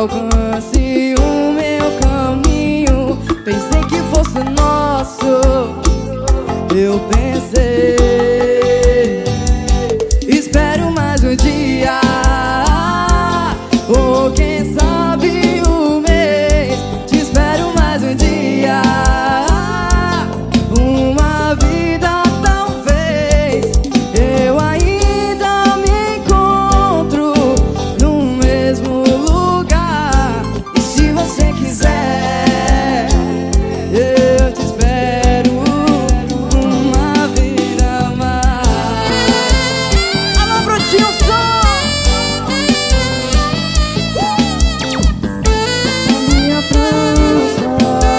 conheci o meu caminho. Pensei que fosse nosso, eu pensei. Espero mais um dia, ou quem sabe um mês. Te espero mais um dia, uma vida talvez. Eu ainda me encontro no mesmo lugar. E se você quiser, eu te espero uma vida mais. Alô, Brutinho, minha França.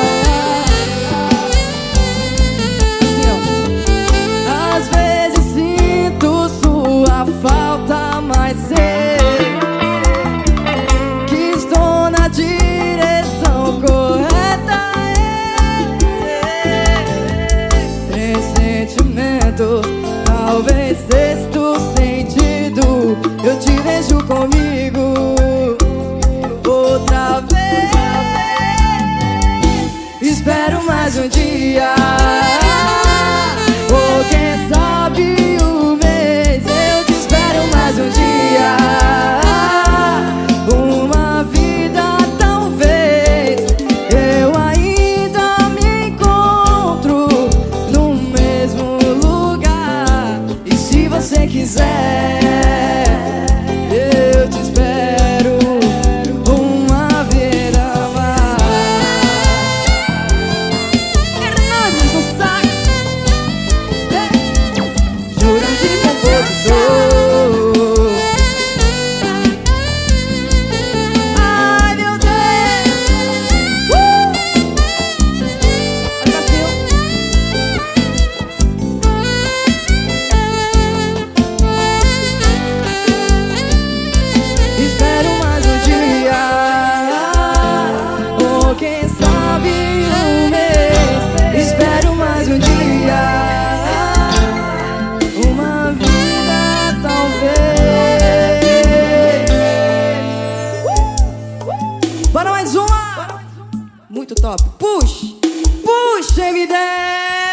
Às vezes sinto sua falta, mas sei que estou na direção correta. Pressentimento, talvez sexto sentido. Eu te vejo comigo outra vez. Espero mais um dia, ou quem sabe um mês. Eu te espero mais um dia, uma vida talvez. Eu ainda me encontro no mesmo lugar. E se você quiser, eu te espero uma vida mais. Hernandes no sax, Jurandir compositor. Ai, meu Deus, Brasil. Espero mais um dia, ou quem sabe um mês. Espero mais um dia, uma vida talvez. Bora mais uma. Muito top. Puxa, MD.